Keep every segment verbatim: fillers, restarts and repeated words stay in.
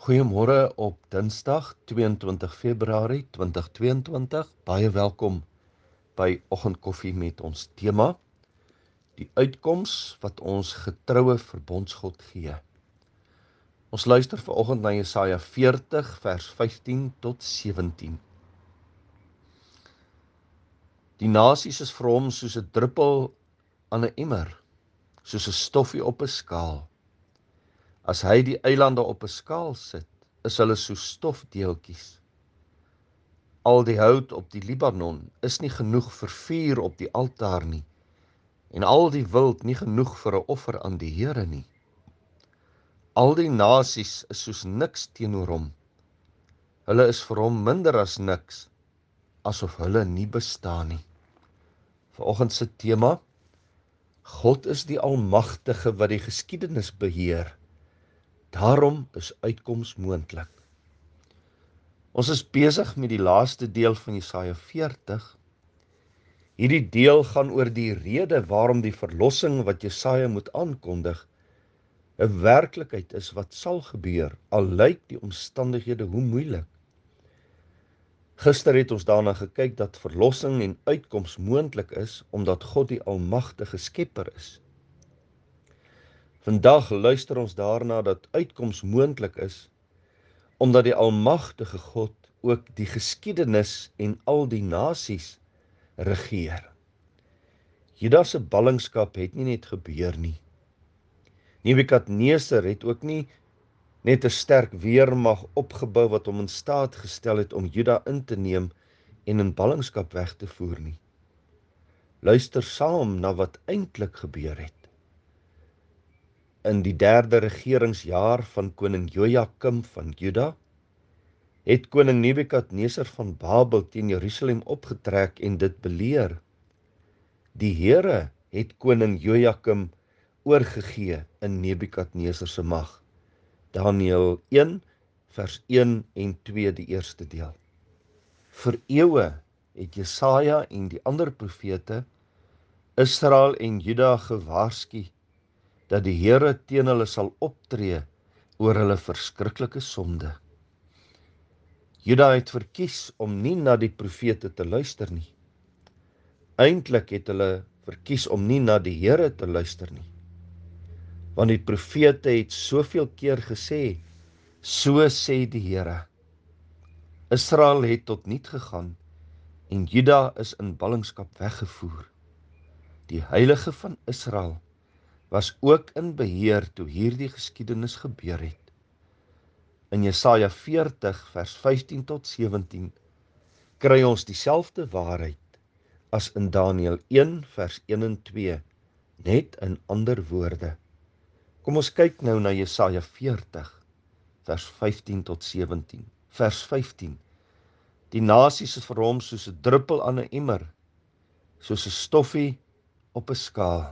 Goeiemôre op Dinsdag tweeëntwintig Februarie tweeduisend tweeëntwintig. Baie welkom by Oggendkoffie met ons tema, die uitkoms wat ons getroue verbondsgod gee. Ons luister vanoggend na Jesaja veertig vers vyftien tot sewentien. Die nasies is vir hom soos 'n druppel aan 'n emmer, soos 'n stoffie op 'n skaal. As hy die eilande op 'n skaal sit, is hulle soos stofdeeltjies. Al die hout op die Libanon is nie genoeg vir vuur op die altaar nie, en al die wild nie genoeg vir 'n offer aan die Here nie. Al die nasies is soos niks teenoor hom. Hulle is vir hom minder as niks, asof hulle nie bestaan nie. Vanoggend se tema: God is die Almagtige wat die geskiedenis beheer. Daarom is uitkoms moontlik. Ons is besig met die laaste deel van Jesaja veertig. Hierdie deel gaan oor die rede waarom die verlossing wat Jesaja moet aankondig 'n werklikheid is wat sal gebeur, al lyk die omstandighede hoe moeilik. Gister het ons daarna gekyk dat verlossing en uitkoms moontlik is omdat God die Almagtige Skepper is. Vandag luister ons daarna dat uitkoms moontlik is omdat die Almagtige God ook die geskiedenis en al die nasies regeer. Judas se ballingskap het nie net gebeur nie. Nebukadneser het ook nie net 'n sterk weermag opgebou wat hom in staat gestel het om Juda in te neem en in ballingskap weg te voer nie. Luister saam na wat eintlik gebeur het. In die derde regeringsjaar van koning Jojakim van Juda, het koning Nebukadneser van Babel teen Jerusalem opgetrek en dit beleer. Die Here het koning Jojakim oorgegee in Nebukadneser se mag. Daniël een vers een en twee die eerste deel. Vir eeue het Jesaja en die ander profete Israel en Juda gewaarsku dat die Here teen hulle sal optree oor hulle verskriklike sonde. Juda het verkies om nie na die profete te luister nie. Eintlik het hulle verkies om nie na die Here te luister nie. Want die profete het soveel keer gesê, so sê die Here. Israel het tot niet gegaan en Juda is in ballingskap weggevoer. Die Heilige van Israel was ook in beheer toe hierdie geskiedenis gebeur het. In Jesaja veertig vers vyftien tot sewentien kry ons dieselfde waarheid as in Daniël een vers een en twee, net in ander woorde. Kom ons kyk nou na Jesaja veertig vers vyftien tot sewentien. Vers vyftien. Die nasies is vir hom soos 'n druppel aan 'n emmer, soos 'n stoffie op 'n skaal.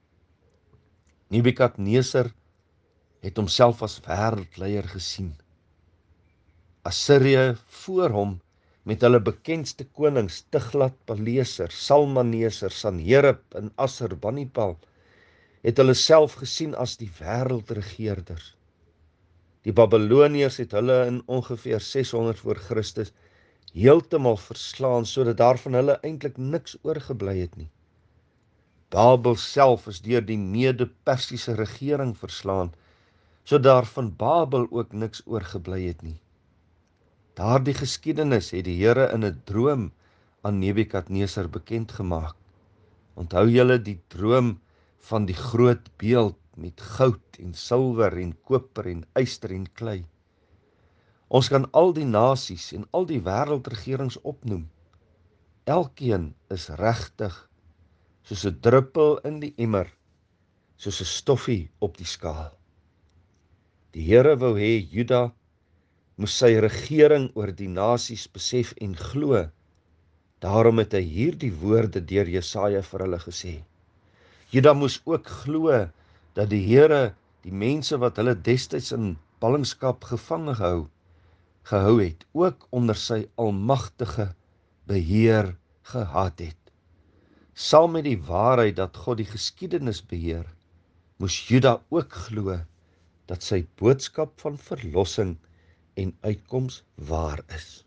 Nebukadneser het homself as wêreldleier gesien. Assirië voor hom met hulle bekendste konings Tiglat-Pileser, Salmaneser, Sanherib en Assurbanipal het hulle self gesien as die wêreldregeerders. Die Babiloniërs het hulle in ongeveer seshonderd voor Christus heeltemal verslaan sodat daar van hulle eintlik niks oorgebly het nie. Babel self is deur die Mede-Persiese regering verslaan, so daar van Babel ook niks oorgebly het nie. Daardie geskiedenis het die Here in 'n droom aan Nebukadneser bekend gemaak. Onthou julle die droom van die groot beeld met goud en silwer en koper en yster en klei. Ons kan al die nasies en al die wêreldregerings opnoem. Elkeen is regtig soos 'n druppel in die emmer, soos 'n stoffie op die skaal. Die Here wou hê Juda moes sy regering oor die nasies besef en glo. Daarom het hy hierdie woorde deur Jesaja vir hulle gesê. Juda moes ook glo dat die Here die mense wat hulle destyds in ballingskap gevange gehou, gehou het, ook onder sy almagtige beheer gehad het. Saam met die waarheid dat God die geskiedenis beheer, moes Juda ook glo dat sy boodskap van verlossing en uitkoms waar is.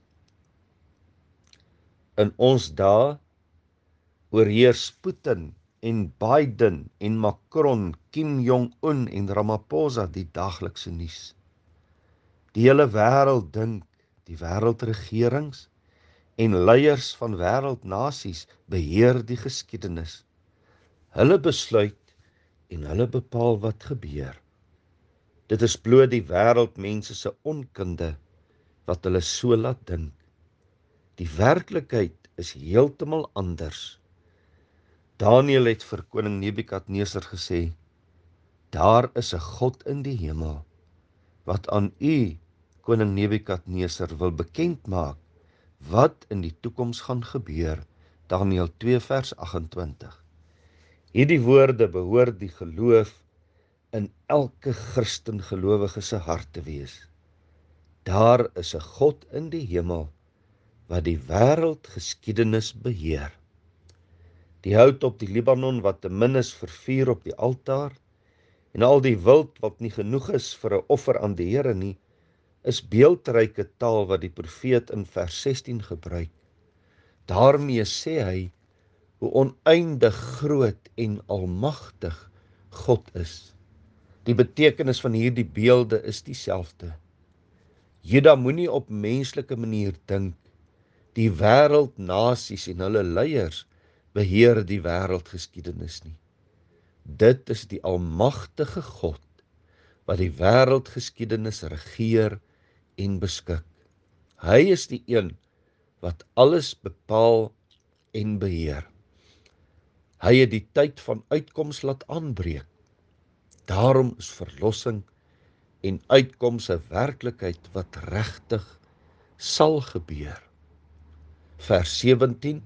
In ons dae oorheers Putin en Biden en Macron, Kim Jong-un en Ramaphosa die daglikse nuus. Die hele wêreld dink die wêreldregerings en leiers van wêreldnasies beheer die geskiedenis. Hulle besluit en hulle bepaal wat gebeur. Dit is bloot die wêreldmense se onkunde wat hulle so laat dink. Die werklikheid is heeltemal anders. Daniël het vir koning Nebukadneser gesê, daar is 'n God in die hemel, wat aan u, koning Nebukadneser, wil bekend maak, wat in die toekoms gaan gebeur, Daniël twee vers agt-en-twintig. Hierdie woorde behoort die geloof in elke Christen gelowige se hart te wees. Daar is 'n God in die hemel, wat die wêreldgeskiedenis beheer. Die hout op die Libanon wat te min is vir vuur op die altaar, en al die wild wat nie genoeg is vir 'n offer aan die Here nie, is beeldryke taal wat die profeet in vers sestien gebruik. Daarmee sê hy hoe oneindig groot en almagtig God is. Die betekenis van hierdie beelde is dieselfde. Juda moenie op menslike manier dink, die wêreldnasies en hulle leiers beheer die wêreldgeskiedenis nie. Dit is die almagtige God wat die wêreldgeskiedenis regeer en beskik. Hy is die een wat alles bepaal en beheer. Hy het die tyd van uitkoms laat aanbreek. Daarom is verlossing en uitkoms 'n werklikheid wat regtig sal gebeur. Vers sewentien.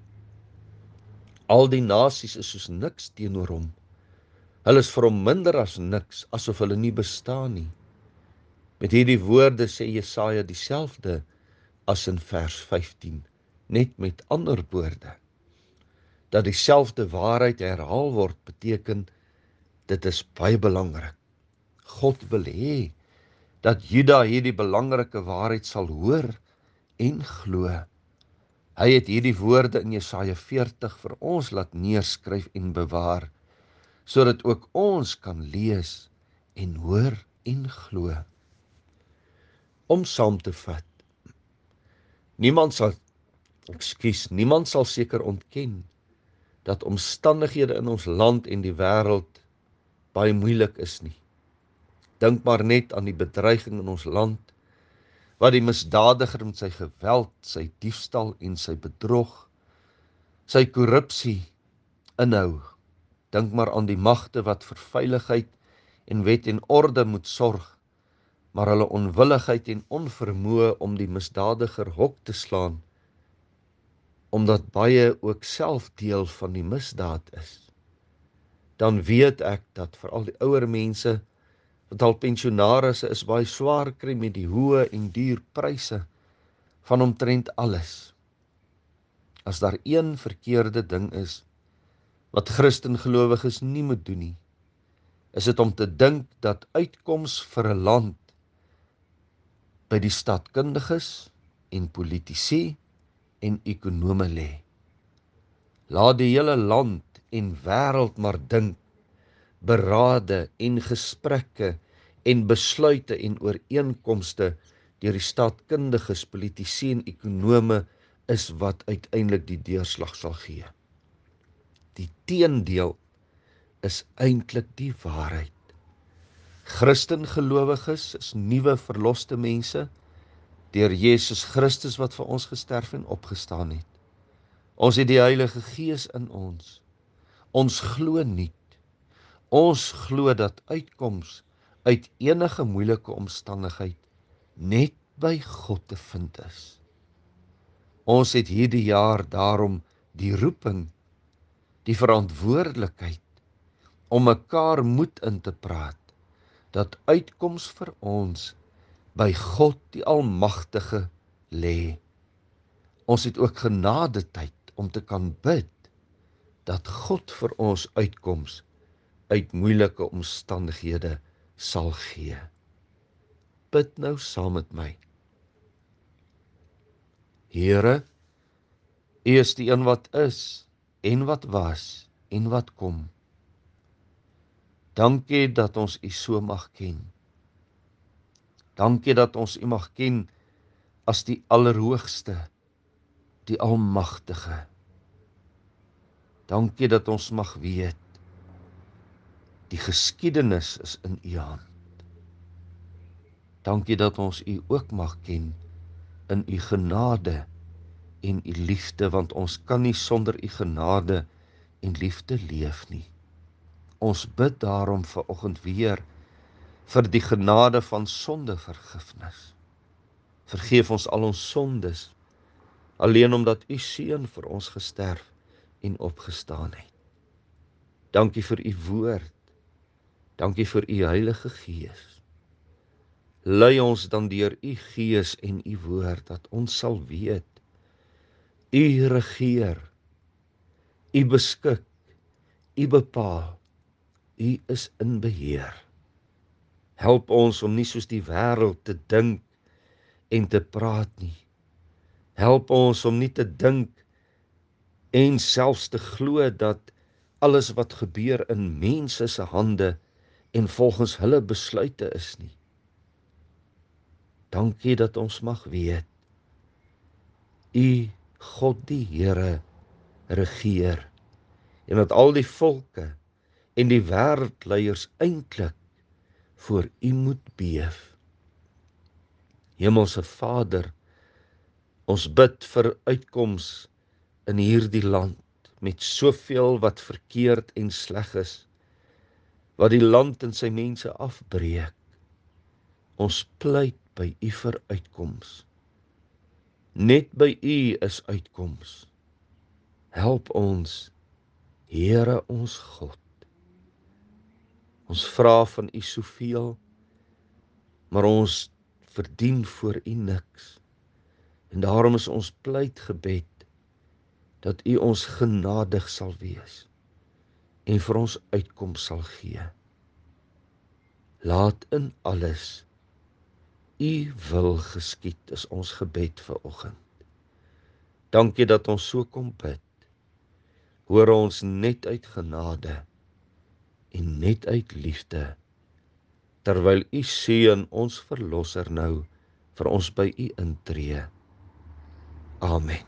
Al die nasies is soos niks teenoor hom. Hulle is vir hom minder as niks, asof hulle nie bestaan nie. Met hierdie woorde sê Jesaja dieselfde as in vers vyftien, net met ander woorde. Dat dieselfde waarheid herhaal word beteken, dit is baie belangrik. God wil hê dat Juda hierdie belangrike waarheid sal hoor en glo. Hy het hierdie woorde in Jesaja veertig vir ons laat neerskryf en bewaar, sodat ook ons kan lees en hoor en glo. Om saam te vat, niemand sal, ekskuus, niemand sal seker ontken dat omstandighede in ons land en die wêreld baie moeilik is nie. Dink maar net aan die bedreiging in ons land, wat die misdadiger met sy geweld, sy diefstal en sy bedrog, sy korrupsie inhou. Dink maar aan die magte wat vir veiligheid en wet en orde moet sorg, maar hulle onwilligheid en onvermoë om die misdadiger hok te slaan, omdat baie ook self deel van die misdaad is. Dan weet ek dat veral die ouer mense, wat al pensionarisse is, baie swaar kry met die hoë en duur pryse van omtrent alles. As daar een verkeerde ding is, wat Christengelowiges nie moet doen nie, is dit om te dink dat uitkoms vir 'n land by die staatkundiges en politici en ekonome lê. Laat die hele land en wêreld maar dink, berade en gesprekke en besluite en ooreenkomste deur die staatkundiges, politici en ekonome is wat uiteindelik die deurslag sal gee. Die teendeel is eintlik die waarheid. Christengelowiges is nuwe verloste mense deur Jesus Christus wat vir ons gesterf en opgestaan het. Ons het die Heilige Gees in ons. Ons glo nie. Ons glo dat uitkoms uit enige moeilike omstandigheid net by God te vind is. Ons het hierdie jaar daarom die roeping, die verantwoordelikheid om mekaar moed in te praat, dat uitkoms vir ons by God die Almagtige lê. Ons het ook genade tyd om te kan bid, dat God vir ons uitkoms uit moeilike omstandighede sal gee. Bid nou saam met my. Here, U is die een wat is, en wat was, en wat kom. Dankie dat ons U so mag ken. Dankie dat ons U mag ken as die Allerhoogste, die Almagtige. Dankie dat ons mag weet, die geskiedenis is in U hand. Dankie dat ons U ook mag ken in U genade en U liefde, want ons kan nie sonder U genade en liefde leef nie. Ons bid daarom vanoggend weer vir die genade van sondevergifnis. Vergeef ons al ons sondes, alleen omdat U Seun vir ons gesterf en opgestaan het. Dankie vir U woord, dankie vir U Heilige Gees. Lei ons dan deur U Gees en U woord, dat ons sal weet, U regeer, U beskik, U bepaal, U is in beheer. Help ons om nie soos die wêreld te dink en te praat nie. Help ons om nie te dink en selfs te glo dat alles wat gebeur in mense se hande en volgens hulle besluite is nie. Dankie dat ons mag weet, U, God die Here, regeer, en dat al die volke en die wêreldleiers eintlik voor U moet beef. Hemelse Vader, ons bid vir uitkoms in hierdie land, met soveel wat verkeerd en sleg is, wat die land en sy mense afbreek. Ons pleit by U vir uitkoms. Net by U is uitkoms. Help ons, Here ons God. Ons vra van U soveel, maar ons verdien voor U niks. En daarom is ons pleitgebed dat U ons genadig sal wees en vir ons uitkoms sal gee. Laat in alles U wil geskied, is ons gebed vanoggend. Dankie dat ons so kom bid. Hoor ons net uit genade en net uit liefde, terwyl U Seun, ons Verlosser, nou vir ons by U intree. Amen.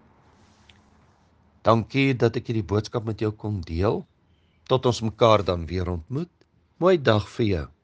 Dankie dat ek hierdie boodskap met jou kon deel. Tot ons mekaar dan weer ontmoet. Mooi dag vir jou.